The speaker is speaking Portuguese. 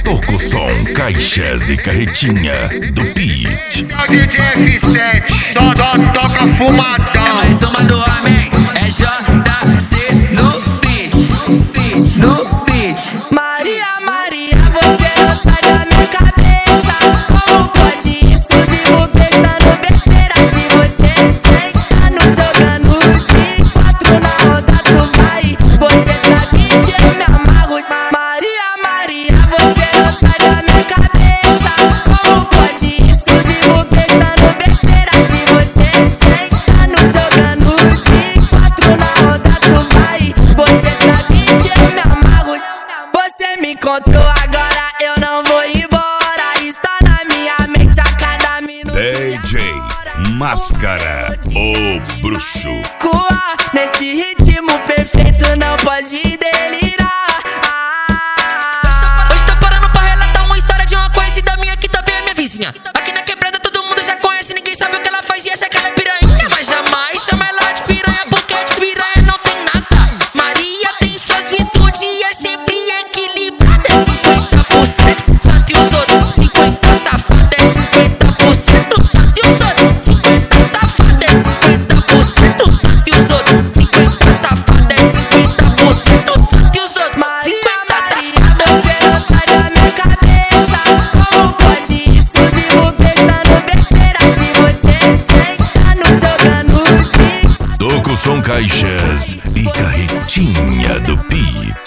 Toco som, caixas e carretinha do Beat. O DJ F7 só toca fumadão. É mais uma do homem, é JC no beat, no beat. Maria, Maria, você não sai da minha cabeça. Como pode isso? Vivo pensando besteira de você. Sentando, jogando de 4 na roda, tu vai. Você sabe que eu me amarro. Maria, Maria, você não sai da minha cabeça. Como pode isso? Vivo pensando besteira de você. Sentando, jogando de 4 na roda, tu vai. Você sabe que eu me amarro. Você me encontrou agora, eu não vou embora. Está na minha mente a cada minuto. DJ Máscara, o bruxo. Nesse ritmo perfeito não pode delirar. Hoje tá parando pra relatar uma história de uma conhecida minha que também é minha vizinha. Aqui na quebrada todo mundo já conhece, ninguém sabe o que ela faz e acha que ela é piranha. Mas jamais chama ela de piranha, porque de piranha não tem nada. Maria tem suas virtudes e é sempre equilibrada. É 50% santo e os outros 50 safada. É 50% santo e os outros 50 safada. É 50% santo e os outros 50 safada. É 50% santo e os outros 50 safada. Você não sai da minha cabeça. Como pode isso? Vivo pensando besteira de você. Sentando, jogando de Toco som, caixas e carretinha do Beat.